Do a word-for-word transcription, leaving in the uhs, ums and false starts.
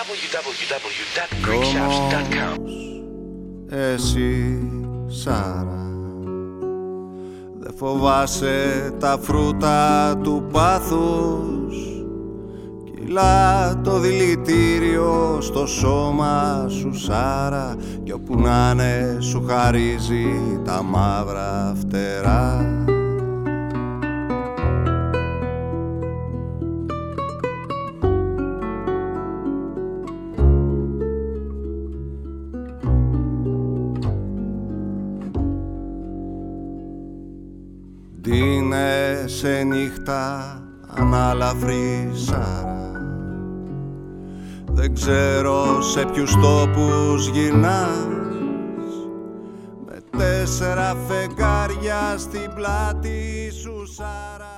double-u double-u double-u τελεία greekshafts τελεία com. Εσύ, Σάρα, δε φοβάσαι τα φρούτα του πάθους. Κυλά το δηλητήριο στο σώμα σου, Σάρα, κι όπου να είναι σου χαρίζει τα μαύρα φτερά. Ντύνε σε νύχτα ανάλαφρη, Σάρα, δεν ξέρω σε ποιους τόπους γυρνάς, με τέσσερα φεγγάρια στην πλάτη σου, Σάρα.